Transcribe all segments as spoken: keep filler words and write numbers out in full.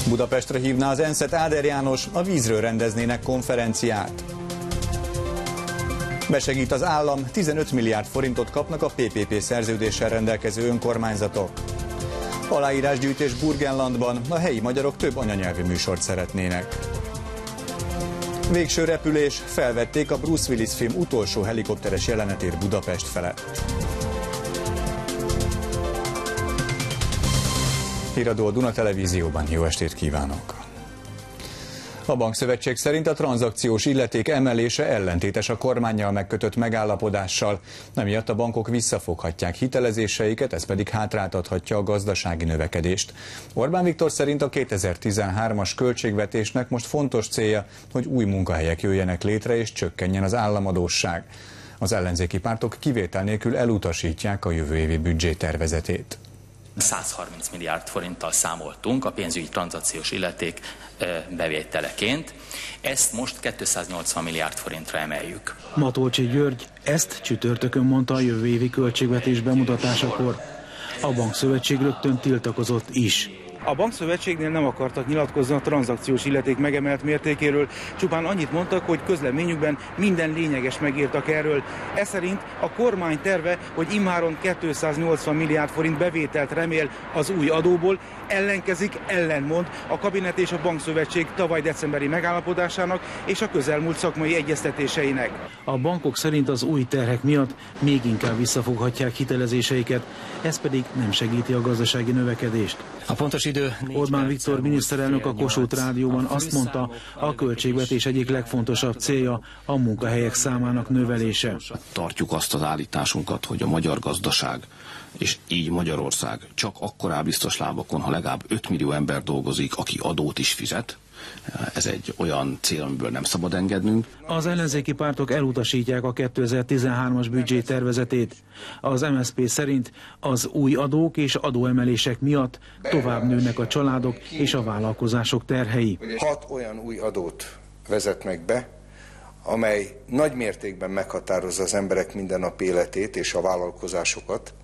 Budapestre hívná az ENSZ-et Áder János, a vízről rendeznének konferenciát. Besegít az állam, tizenöt milliárd forintot kapnak a pé pé pé szerződéssel rendelkező önkormányzatok. Aláírásgyűjtés Burgenlandban, a helyi magyarok több anyanyelvű műsort szeretnének. Végső repülés, felvették a Bruce Willis film utolsó helikopteres jelenetét Budapest felett. Híradó a Duna Televízióban, jó estét kívánok! A Bankszövetség szerint a tranzakciós illeték emelése ellentétes a kormánnyal megkötött megállapodással. Emiatt a bankok visszafoghatják hitelezéseiket, ez pedig hátráltathatja a gazdasági növekedést. Orbán Viktor szerint a kétezer-tizenhármas költségvetésnek most fontos célja, hogy új munkahelyek jöjjenek létre és csökkenjen az államadósság. Az ellenzéki pártok kivétel nélkül elutasítják a jövő évi büdzsétervezetét. százharminc milliárd forinttal számoltunk a pénzügyi tranzakciós illeték bevételeként. Ezt most kétszáznyolcvan milliárd forintra emeljük. Matolcsy György ezt csütörtökön mondta a jövő évi költségvetés bemutatásakor. A Bankszövetség rögtön tiltakozott is. A Bankszövetségnél nem akartak nyilatkozni a tranzakciós illeték megemelt mértékéről, csupán annyit mondtak, hogy közleményükben minden lényeges megírtak erről. Ez szerint a kormány terve, hogy immáron kétszáznyolcvan milliárd forint bevételt remél az új adóból, ellenkezik, ellenmond a kabinet és a Bankszövetség tavaly decemberi megállapodásának és a közelmúlt szakmai egyeztetéseinek. A bankok szerint az új terhek miatt még inkább visszafoghatják hitelezéseiket, ez pedig nem segíti a gazdasági növekedést. A pontos idő... Orbán Viktor miniszterelnök a Kossuth Rádióban azt mondta, a költségvetés egyik legfontosabb célja a munkahelyek számának növelése. Tartjuk azt az állításunkat, hogy a magyar gazdaság és így Magyarország csak akkor áll biztos lábakon, ha legalább öt millió ember dolgozik, aki adót is fizet. Ez egy olyan cél, amiből nem szabad engednünk. Az ellenzéki pártok elutasítják a kétezer-tizenhármas büdzsé tervezetét. Az em es zé pé szerint az új adók és adóemelések miatt tovább nőnek a családok és a vállalkozások terhei. Hat olyan új adót vezetnek be, amely nagy mértékben meghatározza az emberek mindennapi életét és a vállalkozásokat,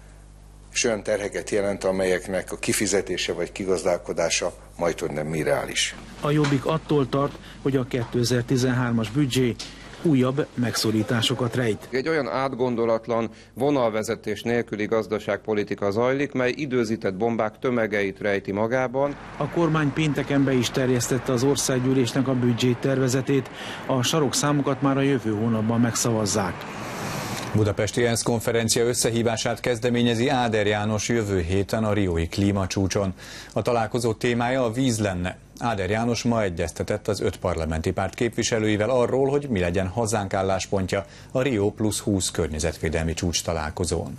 és olyan terheket jelent, amelyeknek a kifizetése vagy kigazdálkodása majdhogy nem irreális. A Jobbik attól tart, hogy a kétezer-tizenhármas büdzsé újabb megszorításokat rejt. Egy olyan átgondolatlan, vonalvezetés nélküli gazdaságpolitika zajlik, mely időzített bombák tömegeit rejti magában. A kormány pénteken be is terjesztette az országgyűlésnek a büdzsé tervezetét, a sarokszámokat már a jövő hónapban megszavazzák. Budapesti ENSZ konferencia összehívását kezdeményezi Áder János jövő héten a riói klímacsúcson. A találkozó témája a víz lenne. Áder János ma egyeztetett az öt parlamenti párt képviselőivel arról, hogy mi legyen hazánk álláspontja a Rio plusz húsz környezetvédelmi csúcs találkozón.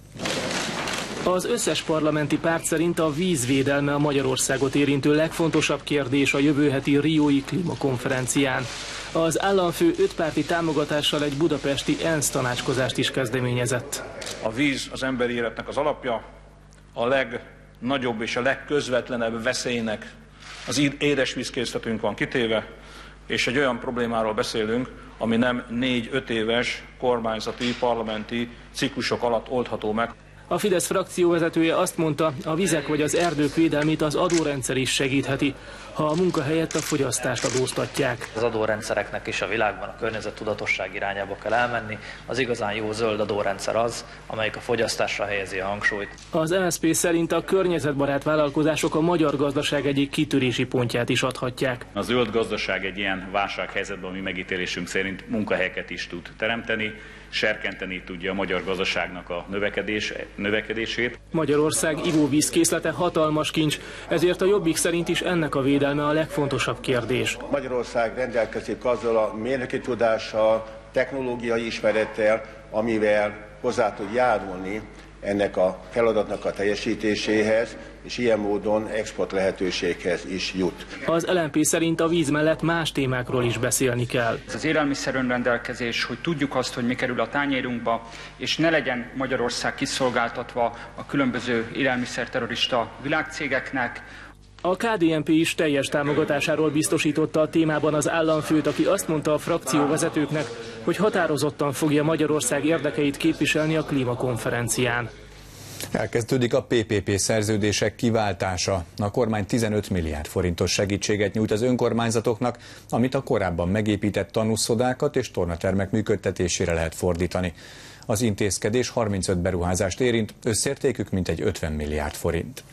Az összes parlamenti párt szerint a vízvédelme a Magyarországot érintő legfontosabb kérdés a jövő heti riói klímakonferencián. Az államfő ötpárti támogatással egy budapesti ENSZ tanácskozást is kezdeményezett. A víz az emberi életnek az alapja, a legnagyobb és a legközvetlenebb veszélynek az édesvízkészletünk van kitéve, és egy olyan problémáról beszélünk, ami nem négy-öt éves kormányzati, parlamenti ciklusok alatt oldható meg. A Fidesz frakcióvezetője azt mondta, a vizek vagy az erdők védelmét az adórendszer is segítheti, ha a munka helyett a fogyasztást adóztatják. Az adórendszereknek is a világban a környezettudatosság irányába kell elmenni. Az igazán jó zöld adórendszer az, amelyik a fogyasztásra helyezi a hangsúlyt. Az em es zé pé szerint a környezetbarát vállalkozások a magyar gazdaság egyik kitörési pontját is adhatják. A zöld gazdaság egy ilyen válsághelyzetben, ami megítélésünk szerint munkahelyeket is tud teremteni, serkenteni tudja a magyar gazdaságnak a növekedés, növekedését. Magyarország ivóvízkészlete hatalmas kincs, ezért a Jobbik szerint is ennek a védelme a legfontosabb kérdés. Magyarország rendelkezik azzal a mérnöki tudással, technológiai ismerettel, amivel hozzá tud járulni ennek a feladatnak a teljesítéséhez, és ilyen módon export lehetőséghez is jut. Az el en pé szerint a víz mellett más témákról is beszélni kell. Ez az élelmiszer önrendelkezés, hogy tudjuk azt, hogy mi kerül a tányérunkba, és ne legyen Magyarország kiszolgáltatva a különböző élelmiszerterrorista világcégeknek. A ká dé en pé is teljes támogatásáról biztosította a témában az államfőt, aki azt mondta a frakcióvezetőknek, hogy határozottan fogja Magyarország érdekeit képviselni a klímakonferencián. Elkezdődik a pé pé pé szerződések kiváltása. A kormány tizenöt milliárd forintos segítséget nyújt az önkormányzatoknak, amit a korábban megépített tanúszodákat és tornatermek működtetésére lehet fordítani. Az intézkedés harmincöt beruházást érint, összértékük mintegy ötven milliárd forint.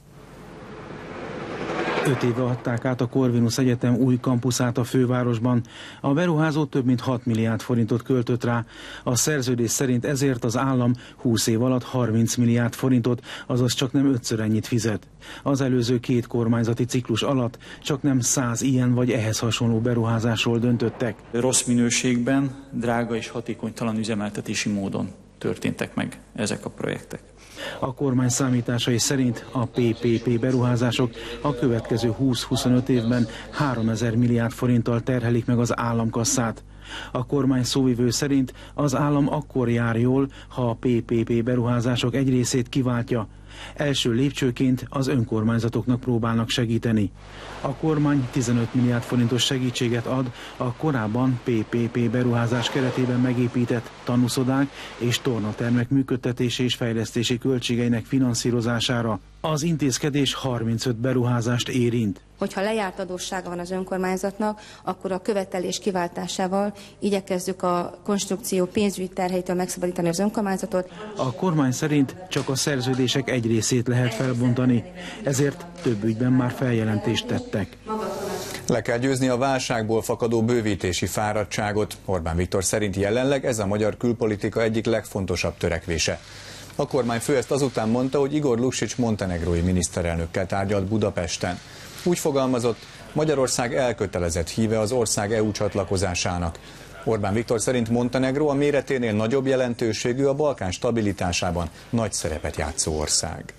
Öt éve adták át a Corvinus Egyetem új kampuszát a fővárosban. A beruházó több mint hat milliárd forintot költött rá. A szerződés szerint ezért az állam húsz év alatt harminc milliárd forintot, azaz csak nem ötször ennyit fizet. Az előző két kormányzati ciklus alatt csak nem száz ilyen vagy ehhez hasonló beruházásról döntöttek. Rossz minőségben, drága és hatékonytalan üzemeltetési módon történtek meg ezek a projektek. A kormány számításai szerint a pé pé pé beruházások a következő húsz-huszonöt évben háromezer milliárd forinttal terhelik meg az államkasszát. A kormány szóvivő szerint az állam akkor jár jól, ha a pé pé pé beruházások egy részét kiváltja. Első lépcsőként az önkormányzatoknak próbálnak segíteni. A kormány tizenöt milliárd forintos segítséget ad a korábban pé pé pé beruházás keretében megépített tanúszodák és tornatermek működtetési és fejlesztési költségeinek finanszírozására. Az intézkedés harmincöt beruházást érint. Hogyha lejárt adóssága van az önkormányzatnak, akkor a követelés kiváltásával igyekezzük a konstrukció pénzügyi terheitől megszabadítani az önkormányzatot. A kormány szerint csak a szerződések egy részét lehet felbontani, ezért több ügyben már feljelentést tettek. Le kell győzni a válságból fakadó bővítési fáradtságot. Orbán Viktor szerint jelenleg ez a magyar külpolitika egyik legfontosabb törekvése. A kormányfő ezt azután mondta, hogy Igor Lukšić montenegrói miniszterelnökkel tárgyalt Budapesten. Úgy fogalmazott, Magyarország elkötelezett híve az ország é u csatlakozásának. Orbán Viktor szerint Montenegró a méreténél nagyobb jelentőségű, a Balkán stabilitásában nagy szerepet játszó ország.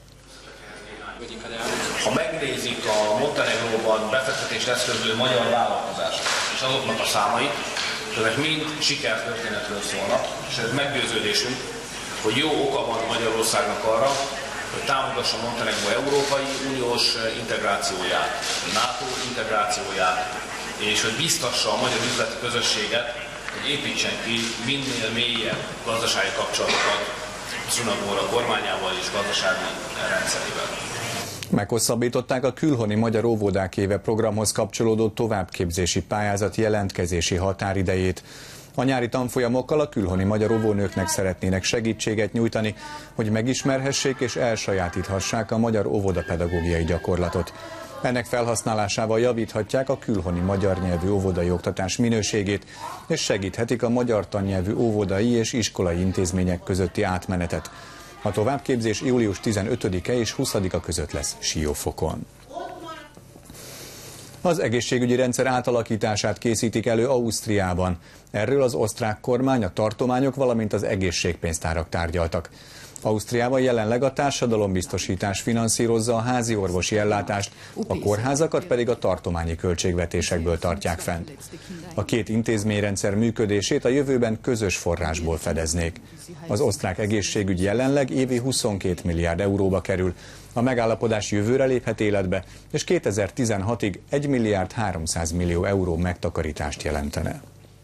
Ha megnézik a Montenegróban befektetést eszközlő magyar vállalkozások és azoknak a számait, ezek mind sikertörténetről szólnak, és ez meggyőződésünk, hogy jó oka van Magyarországnak arra, hogy támogassa Montenegró Európai Uniós integrációját, NATO integrációját, és hogy biztassa a magyar üzleti közösséget, hogy építsen ki minél mélyebb gazdasági kapcsolatokat Szunagóra kormányával és gazdasági rendszerével. Meghosszabbították a külhoni magyar óvodák éve programhoz kapcsolódó továbbképzési pályázat jelentkezési határidejét. A nyári tanfolyamokkal a külhoni magyar óvónőknek szeretnének segítséget nyújtani, hogy megismerhessék és elsajátíthassák a magyar óvodapedagógiai gyakorlatot. Ennek felhasználásával javíthatják a külhoni magyar nyelvű óvodai oktatás minőségét, és segíthetik a magyar tannyelvű óvodai és iskolai intézmények közötti átmenetet. A továbbképzés július tizenötödike és huszadika között lesz Siófokon. Az egészségügyi rendszer átalakítását készítik elő Ausztriában. Erről az osztrák kormány, a tartományok, valamint az egészségpénztárak tárgyaltak. Ausztriában jelenleg a társadalombiztosítás finanszírozza a házi orvosi ellátást, a kórházakat pedig a tartományi költségvetésekből tartják fent. A két intézményrendszer működését a jövőben közös forrásból fedeznék. Az osztrák egészségügy jelenleg évi huszonkét milliárd euróba kerül. A megállapodás jövőre léphet életbe, és kétezer-tizenhatig egy milliárd háromszáz millió euró megtakarítást jelentene.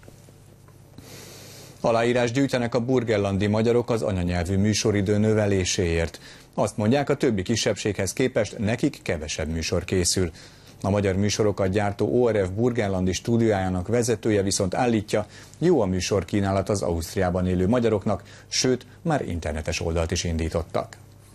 Aláírás gyűjtenek a burgenlandi magyarok az anyanyelvű műsoridő növeléséért. Azt mondják, a többi kisebbséghez képest nekik kevesebb műsor készül. A magyar műsorokat gyártó o er ef burgenlandi stúdiójának vezetője viszont állítja, jó a műsorkínálat az Ausztriában élő magyaroknak, sőt, már internetes oldalt is indítottak.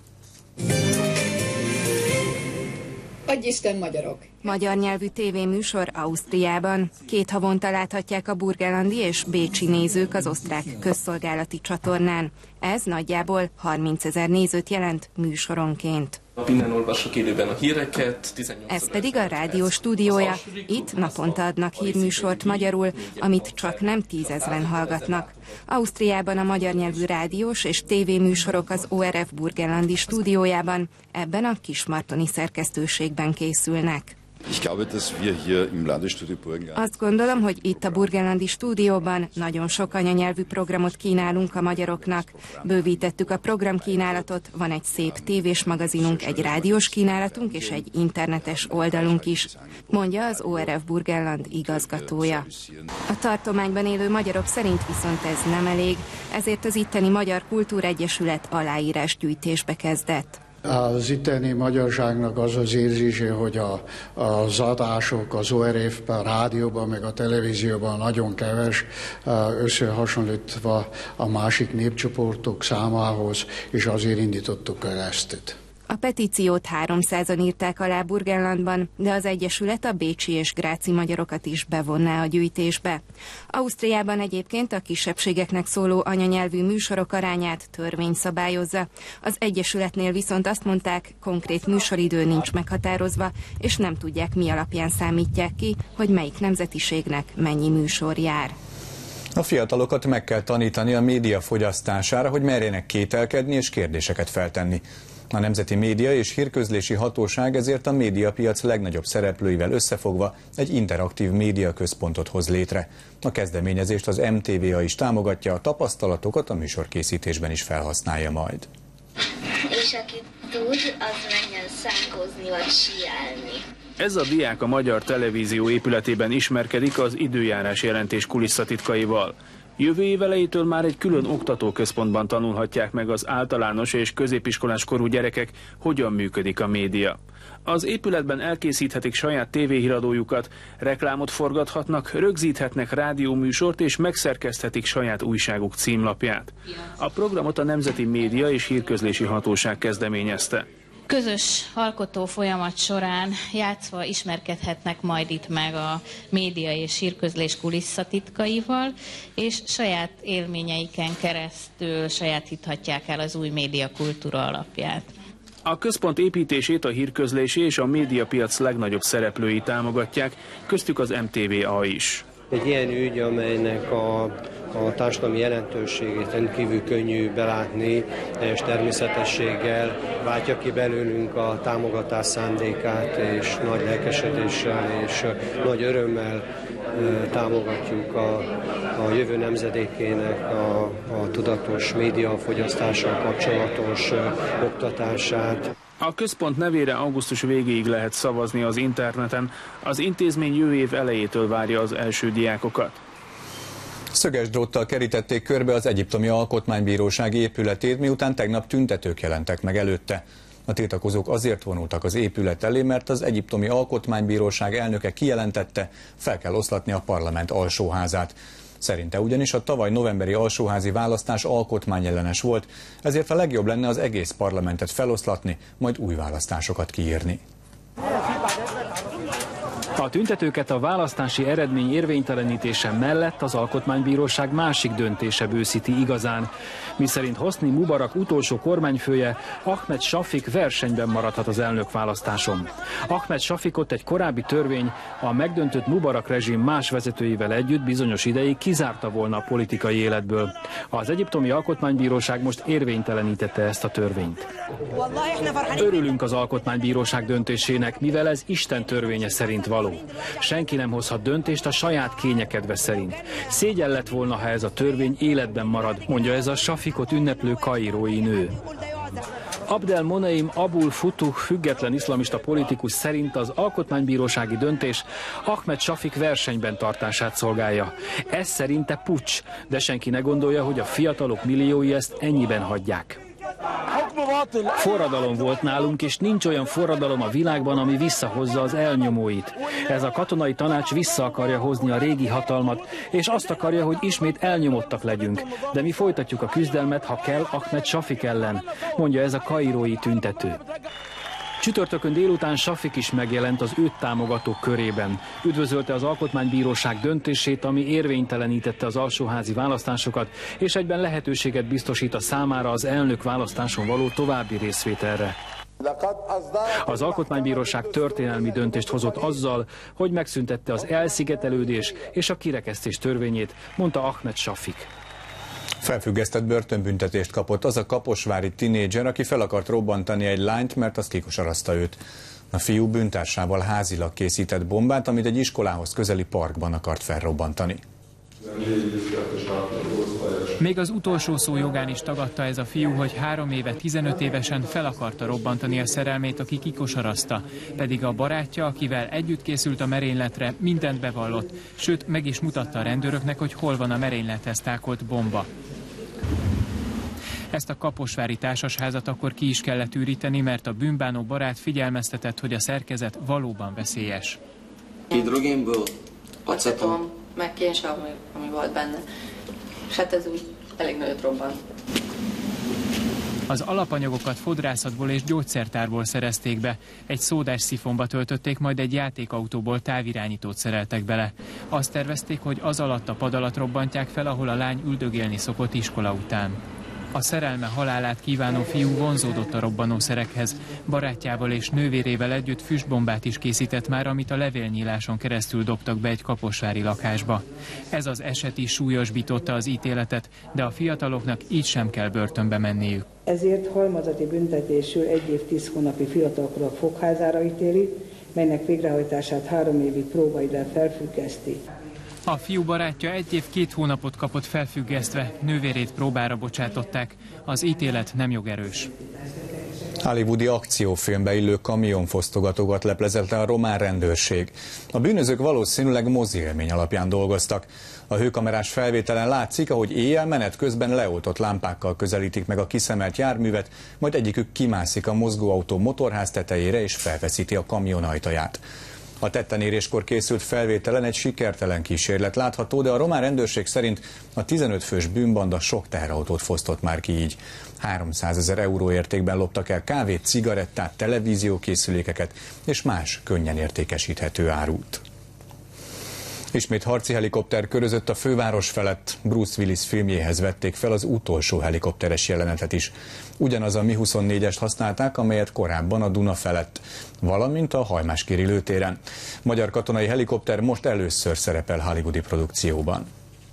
Adj Isten, magyarok! Magyar nyelvű tévéműsor Ausztriában. Két havonta láthatják a burgenlandi és bécsi nézők az osztrák közszolgálati csatornán. Ez nagyjából harmincezer nézőt jelent műsoronként. Innen olvasok élőben a híreket. Ez pedig a rádió stúdiója. Itt naponta adnak hírműsort magyarul, amit csak nem tízezren hallgatnak. Ausztriában a magyar nyelvű rádiós és tévéműsorok az o er ef burgenlandi stúdiójában, ebben a kismartoni szerkesztőségben készülnek. Azt gondolom, hogy itt a Burgenlandi stúdióban nagyon sok anyanyelvű programot kínálunk a magyaroknak. Bővítettük a programkínálatot, van egy szép tévés magazinunk, egy rádiós kínálatunk és egy internetes oldalunk is, mondja az o er ef Burgenland igazgatója. A tartományban élő magyarok szerint viszont ez nem elég, ezért az itteni Magyar Kultúregyesület aláírásgyűjtésbe kezdett. Az itteni magyarságnak az az érzése, hogy a, az adások az o er ef-ben, a rádióban, meg a televízióban nagyon keves, összehasonlítva a másik népcsoportok számához, és azért indítottuk el ezt. A petíciót háromszázan írták alá Burgenlandban, de az Egyesület a bécsi és gráci magyarokat is bevonná a gyűjtésbe. Ausztriában egyébként a kisebbségeknek szóló anyanyelvű műsorok arányát törvény szabályozza. Az Egyesületnél viszont azt mondták, konkrét műsoridő nincs meghatározva, és nem tudják, mi alapján számítják ki, hogy melyik nemzetiségnek mennyi műsor jár. A fiatalokat meg kell tanítani a média fogyasztására, hogy merjenek kételkedni és kérdéseket feltenni. A Nemzeti Média és Hírközlési Hatóság ezért a médiapiac legnagyobb szereplőivel összefogva egy interaktív médiaközpontot hoz létre. A kezdeményezést az em té vé á is támogatja, a tapasztalatokat a műsorkészítésben is felhasználja majd. És aki tud, az menjen szánkózni vagy síelni. Ez a diák a Magyar Televízió épületében ismerkedik az időjárás jelentés kulisszatitkaival. Jövő év elejétől már egy külön oktatóközpontban tanulhatják meg az általános és középiskolás korú gyerekek, hogyan működik a média. Az épületben elkészíthetik saját tévéhíradójukat, reklámot forgathatnak, rögzíthetnek rádióműsort és megszerkeszthetik saját újságuk címlapját. A programot a Nemzeti Média és Hírközlési Hatóság kezdeményezte. Közös alkotó folyamat során játszva ismerkedhetnek majd itt meg a média és hírközlés kulisszatitkaival, és saját élményeiken keresztül sajátíthatják el az új médiakultúra alapját. A központ építését a hírközlési és a médiapiac legnagyobb szereplői támogatják, köztük az em té vé á is. Egy ilyen ügy, amelynek a, a társadalmi jelentőségét rendkívül könnyű belátni, és természetességgel váltja ki belőlünk a támogatás szándékát, és nagy lelkesedéssel és nagy örömmel támogatjuk a, a jövő nemzedékének a, a tudatos médiafogyasztással kapcsolatos oktatását. A központ nevére augusztus végéig lehet szavazni az interneten, az intézmény jövő év elejétől várja az első diákokat. Szöges dróttal kerítették körbe az Egyiptomi Alkotmánybíróság épületét, miután tegnap tüntetők jelentek meg előtte. A tiltakozók azért vonultak az épület elé, mert az Egyiptomi Alkotmánybíróság elnöke kijelentette, fel kell oszlatni a parlament alsóházát. Szerinte ugyanis a tavaly novemberi alsóházi választás alkotmányellenes volt, ezért a legjobb lenne az egész parlamentet feloszlatni, majd új választásokat kiírni. A tüntetőket a választási eredmény érvénytelenítése mellett az Alkotmánybíróság másik döntése bőszíti igazán, miszerint Hosni Mubarak utolsó kormányfője, Ahmed Shafik versenyben maradhat az elnökválasztáson. Ahmed Shafikot egy korábbi törvény a megdöntött Mubarak rezsim más vezetőivel együtt bizonyos ideig kizárta volna a politikai életből. Az Egyiptomi Alkotmánybíróság most érvénytelenítette ezt a törvényt. Örülünk az Alkotmánybíróság döntésének, mivel ez Isten törvénye szerint való. Senki nem hozhat döntést a saját kényekedve szerint. Szégyen lett volna, ha ez a törvény életben marad, mondja ez a Shafikot ünneplő kairói nő. Abdel Moneim Abul Futuh független iszlamista politikus szerint az alkotmánybírósági döntés Ahmed Shafik versenyben tartását szolgálja. Ez szerinte puccs, de senki ne gondolja, hogy a fiatalok milliói ezt ennyiben hagyják. Forradalom volt nálunk, és nincs olyan forradalom a világban, ami visszahozza az elnyomóit. Ez a katonai tanács vissza akarja hozni a régi hatalmat, és azt akarja, hogy ismét elnyomottak legyünk. De mi folytatjuk a küzdelmet, ha kell, Ahmed Shafik ellen, mondja ez a kairói tüntető. Csütörtökön délután Shafik is megjelent az őt támogatók körében. Üdvözölte az Alkotmánybíróság döntését, ami érvénytelenítette az alsóházi választásokat, és egyben lehetőséget biztosít a számára az elnök választáson való további részvételre. Az Alkotmánybíróság történelmi döntést hozott azzal, hogy megszüntette az elszigetelődés és a kirekesztés törvényét, mondta Ahmed Shafik. Felfüggesztett börtönbüntetést kapott az a kaposvári tinédzser, aki fel akart robbantani egy lányt, mert az kikosarazta őt. A fiú bűntársával házilag készített bombát, amit egy iskolához közeli parkban akart felrobbantani. Még az utolsó szó jogán is tagadta ez a fiú, hogy három éve tizenöt évesen fel akarta robbantani a szerelmét, aki kikosarazta. Pedig a barátja, akivel együtt készült a merényletre, mindent bevallott, sőt meg is mutatta a rendőröknek, hogy hol van a merénylethez tákolt bomba. Ezt a kaposvári társasházat akkor ki is kellett üríteni, mert a bűnbánó barát figyelmeztetett, hogy a szerkezet valóban veszélyes. Hidrogénből, aceton, meg kés, ami, ami volt benne. És hát ez úgy elég nagyot robban. Az alapanyagokat fodrászatból és gyógyszertárból szerezték be. Egy szódás szifonba töltötték, majd egy játékautóból távirányítót szereltek bele. Azt tervezték, hogy az alatt a pad alatt robbantják fel, ahol a lány üldögélni szokott iskola után. A szerelme halálát kívánó fiú vonzódott a robbanószerekhez. Barátjával és nővérével együtt füstbombát is készített már, amit a levélnyíláson keresztül dobtak be egy kaposvári lakásba. Ez az eset is súlyosbította az ítéletet, de a fiataloknak így sem kell börtönbe menniük. Ezért halmazati büntetésül egy év tíz hónapi fiatalkorok fogházára ítéli, melynek végrehajtását három évi próbaidővel felfüggeszti. A fiú barátja egy év két hónapot kapott felfüggesztve, nővérét próbára bocsátották. Az ítélet nem jogerős. Hollywoodi akciófilmbe illő kamionfosztogatókat leplezett le a román rendőrség. A bűnözők valószínűleg mozi élmény alapján dolgoztak. A hőkamerás felvételen látszik, ahogy éjjel menet közben leoltott lámpákkal közelítik meg a kiszemelt járművet, majd egyikük kimászik a mozgóautó motorház tetejére és felfeszíti a kamion ajtaját. A tettenéréskor készült felvételen egy sikertelen kísérlet látható, de a román rendőrség szerint a tizenöt fős bűnbanda sok teherautót fosztott már ki így. háromszázezer euró értékben loptak el kávét, cigarettát, televíziókészülékeket és más könnyen értékesíthető árut. Ismét harci helikopter körözött a főváros felett. Bruce Willis filmjéhez vették fel az utolsó helikopteres jelenetet is. Ugyanaz a Mi huszonnégyest használták, amelyet korábban a Duna felett, valamint a Hajmáskéri lőtéren. Magyar katonai helikopter most először szerepel hollywoodi produkcióban.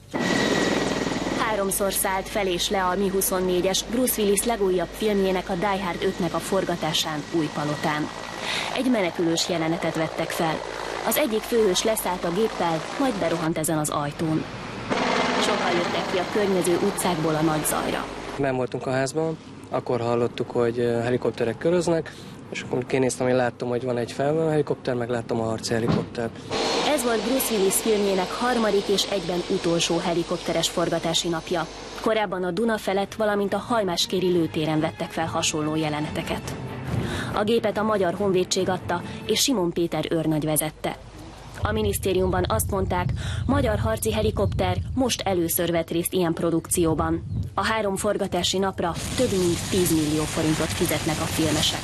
Háromszor szállt fel és le a Mi huszonnégyes Bruce Willis legújabb filmjének, a Die Hard ötnek a forgatásán Újpalotán. Egy menekülős jelenetet vettek fel. Az egyik főhős leszállt a géppel, majd berohant ezen az ajtón. Sokan jöttek ki a környező utcákból a nagy zajra. Benn voltunk a házban, akkor hallottuk, hogy helikopterek köröznek, és akkor kinéztem, hogy láttam, hogy van egy felvonó helikopter, meg láttam a harci helikoptert. Ez volt Bruce Willis filmjének harmadik és egyben utolsó helikopteres forgatási napja. Korábban a Duna felett, valamint a Hajmáskéri lőtéren vettek fel hasonló jeleneteket. A gépet a Magyar Honvédség adta, és Simon Péter őrnagy vezette. A minisztériumban azt mondták, magyar harci helikopter most először vett részt ilyen produkcióban. A három forgatási napra több mint tíz millió forintot fizetnek a filmesek.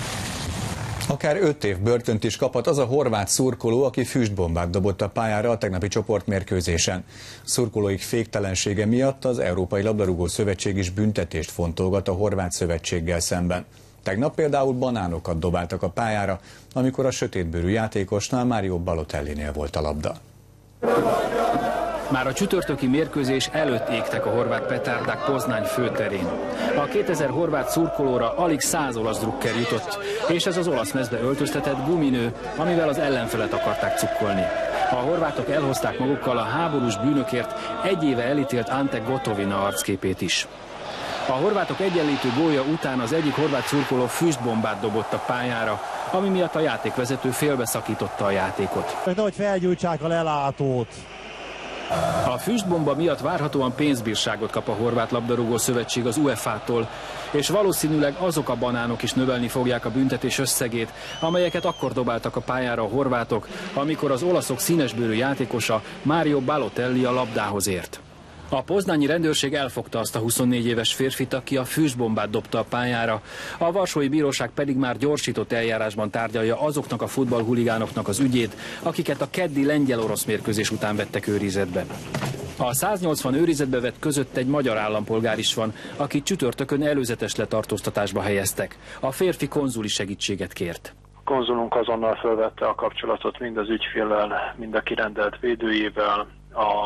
Akár öt év börtönt is kaphat az a horvát szurkoló, aki füstbombát dobott a pályára a tegnapi csoportmérkőzésen. Szurkolóik féktelensége miatt az Európai Labdarúgó Szövetség is büntetést fontolgat a horvát szövetséggel szemben. Tegnap például banánokat dobáltak a pályára, amikor a sötétbőrű játékosnál, Mario Balotellinél volt a labda. Már a csütörtöki mérkőzés előtt égtek a horvát petárdák Poznány főterén. A kétezer horvát szurkolóra alig száz olasz drukker jutott, és ez az olasz mezbe öltöztetett guminő, amivel az ellenfelet akarták cukkolni. A horvátok elhozták magukkal a háborús bűnökért egy éve elítélt Ante Gotovina arcképét is. A horvátok egyenlítő gólja után az egyik horvát szurkoló füstbombát dobott a pályára, ami miatt a játékvezető félbeszakította a játékot. Nehogy felgyújtsák a lelátót. A füstbomba miatt várhatóan pénzbírságot kap a Horvát Labdarúgó Szövetség az u e fá-tól, és valószínűleg azok a banánok is növelni fogják a büntetés összegét, amelyeket akkor dobáltak a pályára a horvátok, amikor az olaszok színesbőrű játékosa Mario Balotelli a labdához ért. A poznányi rendőrség elfogta azt a huszonnégy éves férfit, aki a füstbombát dobta a pályára. A varsói bíróság pedig már gyorsított eljárásban tárgyalja azoknak a futballhuligánoknak az ügyét, akiket a keddi lengyel-orosz mérkőzés után vettek őrizetbe. A száznyolcvan őrizetbe vett között egy magyar állampolgár is van, akit csütörtökön előzetes letartóztatásba helyeztek. A férfi konzuli segítséget kért. A konzulunk azonnal felvette a kapcsolatot mind az ügyféllel, mind a kirendelt védőjével. A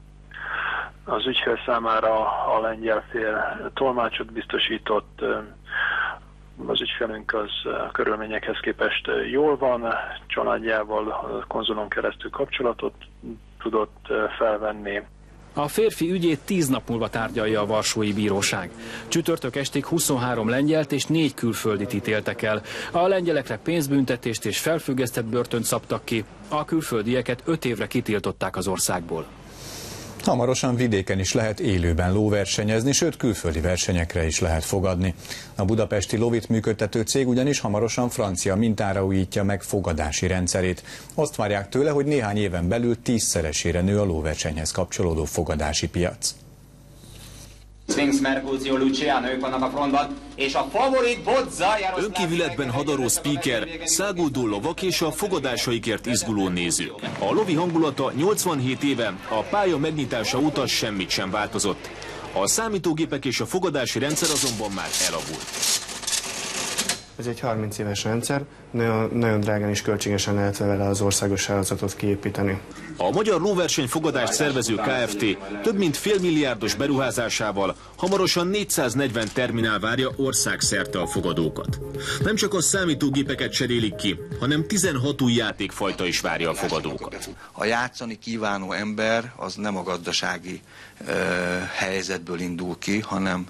Az ügyfél számára a lengyel fél tolmácsot biztosított, az ügyfelünk az a körülményekhez képest jól van, családjával konzolon keresztül kapcsolatot tudott felvenni. A férfi ügyét tíz nap múlva tárgyalja a varsói bíróság. Csütörtök estig huszonhárom lengyelt és négy külföldit ítéltek el. A lengyelekre pénzbüntetést és felfüggesztett börtönt szabtak ki, a külföldieket öt évre kitiltották az országból. Hamarosan vidéken is lehet élőben lóversenyezni, sőt külföldi versenyekre is lehet fogadni. A budapesti lovit működtető cég ugyanis hamarosan francia mintára újítja meg fogadási rendszerét. Azt várják tőle, hogy néhány éven belül tízszeresére nő a lóversenyhez kapcsolódó fogadási piac. Sphinx, Mercutio, Luciano, ők vannak a frontban, és a favorit Bodza, önkívületben hadaró speaker, száguldó lovak és a fogadásaikért izguló nézők. A lovi hangulata nyolcvanhét éve, a pálya megnyitása óta semmit sem változott. A számítógépek és a fogadási rendszer azonban már elavult. Ez egy harminc éves rendszer, nagyon, nagyon drágán és költségesen lehet vele az országos hálózatot kiépíteni. A Magyar Lóverseny Fogadást Szervező Kft. Több mint félmilliárdos beruházásával hamarosan négyszáznegyven terminál várja országszerte a fogadókat. Nem csak a számítógépeket cserélik ki, hanem tizenhat új játékfajta is várja a fogadókat. A játszani kívánó ember az nem a gazdasági ö, helyzetből indul ki, hanem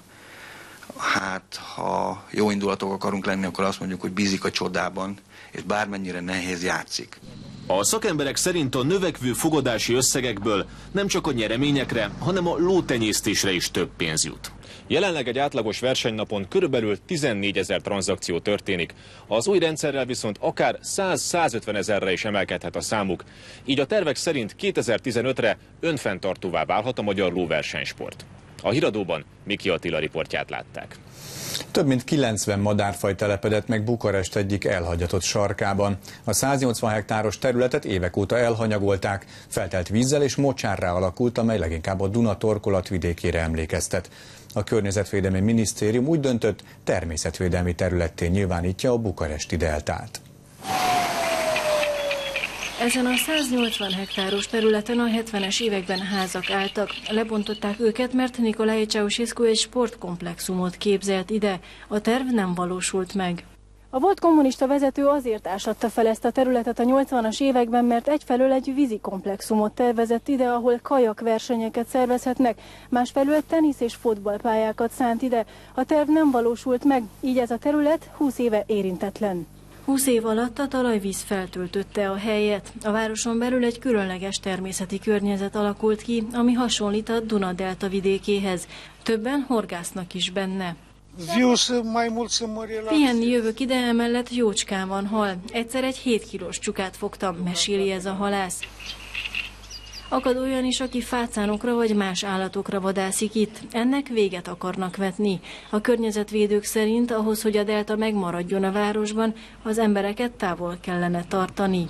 hát ha jó indulatok akarunk lenni, akkor azt mondjuk, hogy bízik a csodában, és bármennyire nehéz játszik. A szakemberek szerint a növekvő fogadási összegekből nem csak a nyereményekre, hanem a lótenyésztésre is több pénz jut. Jelenleg egy átlagos versenynapon körülbelül tizennégyezer tranzakció történik, az új rendszerrel viszont akár száz-százötven ezerre is emelkedhet a számuk, így a tervek szerint kétezer-tizenötre önfenntartóvá válhat a magyar lóversenysport. A Híradóban Miki Attila riportját látták. Több mint kilencven madárfaj telepedett meg Bukarest egyik elhagyatott sarkában. A száznyolcvan hektáros területet évek óta elhanyagolták, feltelt vízzel és mocsárrá alakult, amely leginkább a Duna torkolatvidékére emlékeztet. A Környezetvédelmi Minisztérium úgy döntött, természetvédelmi területté nyilvánítja a bukaresti deltát. Ezen a száznyolcvan hektáros területen a hetvenes években házak álltak. Lebontották őket, mert Nicolae Ceausescu egy sportkomplexumot képzelt ide. A terv nem valósult meg. A volt kommunista vezető azért ásatta fel ezt a területet a nyolcvanas években, mert egyfelől egy vízi komplexumot tervezett ide, ahol kajakversenyeket szervezhetnek, másfelől tenisz és fotballpályákat szánt ide. A terv nem valósult meg, így ez a terület húsz éve érintetlen. húsz év alatt a talajvíz feltöltötte a helyet. A városon belül egy különleges természeti környezet alakult ki, ami hasonlít a Duna-delta vidékéhez. Többen horgásznak is benne. Pihenni jövök ide, emellett jócskán van hal. Egyszer egy hét kilós csukát fogtam, meséli ez a halász. Akad olyan is, aki fácánokra vagy más állatokra vadászik itt. Ennek véget akarnak vetni. A környezetvédők szerint ahhoz, hogy a delta megmaradjon a városban, az embereket távol kellene tartani.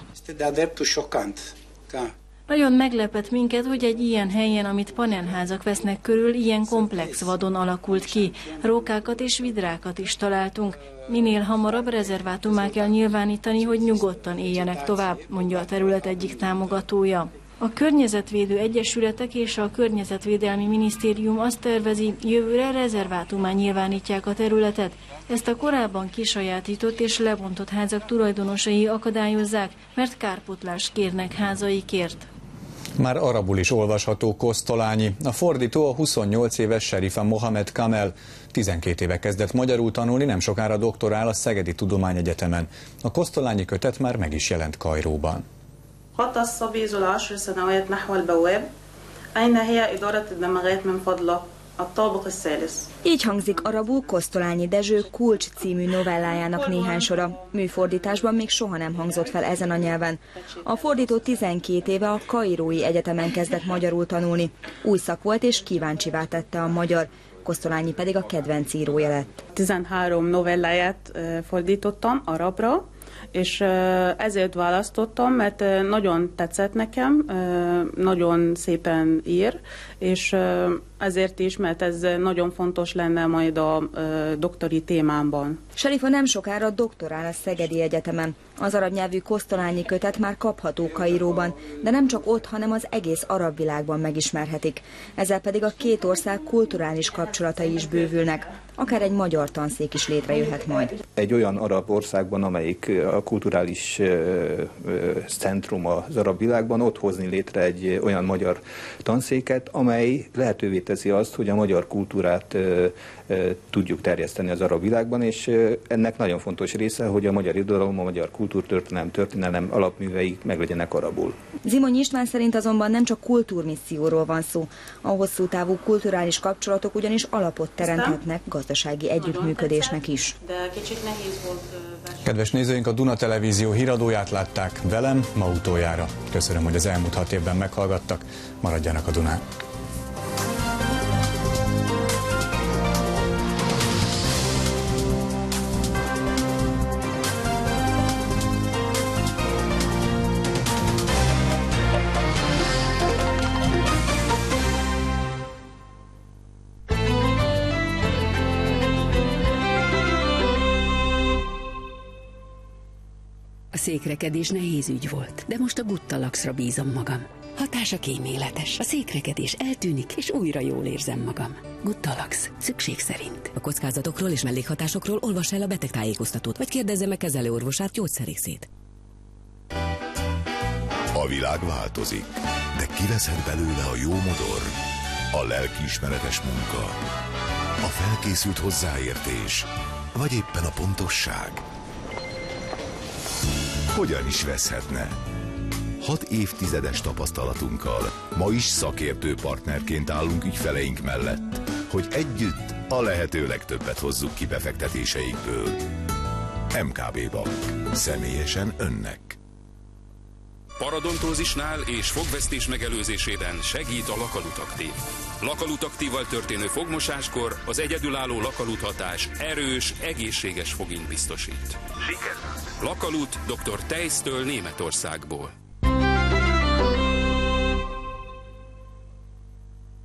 Nagyon meglepett minket, hogy egy ilyen helyen, amit panelházak vesznek körül, ilyen komplex vadon alakult ki. Rókákat és vidrákat is találtunk. Minél hamarabb rezervátummá kell nyilvánítani, hogy nyugodtan éljenek tovább, mondja a terület egyik támogatója. A környezetvédő egyesületek és a Környezetvédelmi Minisztérium azt tervezi, jövőre rezervátummá nyilvánítják a területet. Ezt a korábban kisajátított és lebontott házak tulajdonosai akadályozzák, mert kárpótlást kérnek házaikért. Már arabul is olvasható Kosztolányi. A fordító a huszonnyolc éves Serifa Mohamed Kamel. tizenkét éve kezdett magyarul tanulni, nem sokára doktorál a Szegedi Tudományegyetemen. A kosztolányi kötet már meg is jelent Kairóban. خط الصبي ذو العشر سنوات نحو البواب أين هي إدارة الدمغات من فضلك الطابق الثالث. Így hangzik arabul Kosztolányi Dezső Kulcs című novellájának néhány sora. Műfordításban még soha nem hangzott fel ezen a nyelven. A fordító tizenkét éve a Kairói Egyetemen kezdett magyarul tanulni. Új szak volt és kíváncsivá tette a magyar. Kosztolányi pedig a kedvenc írója lett. tizenhárom novelláját fordítottam arabra, és ezért választottam, mert nagyon tetszett nekem, nagyon szépen ír, és Azért is, mert ez nagyon fontos lenne majd a ö, doktori témámban. Sarifa nem sokára doktorál a Szegedi Egyetemen. Az arab nyelvű kosztolányi kötet már kapható Kairóban, de nem csak ott, hanem az egész arab világban megismerhetik. Ezzel pedig a két ország kulturális kapcsolatai is bővülnek. Akár egy magyar tanszék is létrejöhet majd. Egy olyan arab országban, amelyik a kulturális centrum az arab világban, ott hozni létre egy olyan magyar tanszéket, amely lehetővé teszi azt, hogy a magyar kultúrát tudjuk terjeszteni az arab világban, és ennek nagyon fontos része, hogy a magyar irodalom, a magyar kultúrtörténelem, történelem alapművei meglegyenek arabul. Zimony István szerint azonban nem csak kultúrmisszióról van szó. A hosszú távú kulturális kapcsolatok ugyanis alapot teremthetnek gazdasági együttműködésnek is. De kicsit nehéz volt. Kedves nézőink, a Duna Televízió híradóját látták velem ma utoljára. Köszönöm, hogy az elmúlt hat évben meghallgattak. Maradjanak a Dunán. A székrekedés nehéz ügy volt, de most a Guttalaxra bízom magam. Hatása kíméletes, a székrekedés eltűnik, és újra jól érzem magam. Guttalax, szükség szerint. A kockázatokról és mellékhatásokról olvass el a betegtájékoztatót, vagy kérdezze meg kezelőorvosát, gyógyszerészét. A világ változik, de kiveszhet belőle a jó modor, a lelkiismeretes munka, a felkészült hozzáértés, vagy éppen a pontosság. Hogyan is veszhetne? Hat évtizedes tapasztalatunkkal ma is szakértő partnerként állunk ügyfeleink mellett, hogy együtt a lehető legtöbbet hozzuk ki befektetéseikből. em ká bé Bank. Személyesen önnek. Paradontózisnál és fogvesztés megelőzésében segít a Lakalut Aktív. Lakalut Aktívval történő fogmosáskor az egyedülálló Lakalut hatás erős, egészséges fogint biztosít. Sikerült! Lakalut doktor Tejsztől Németországból.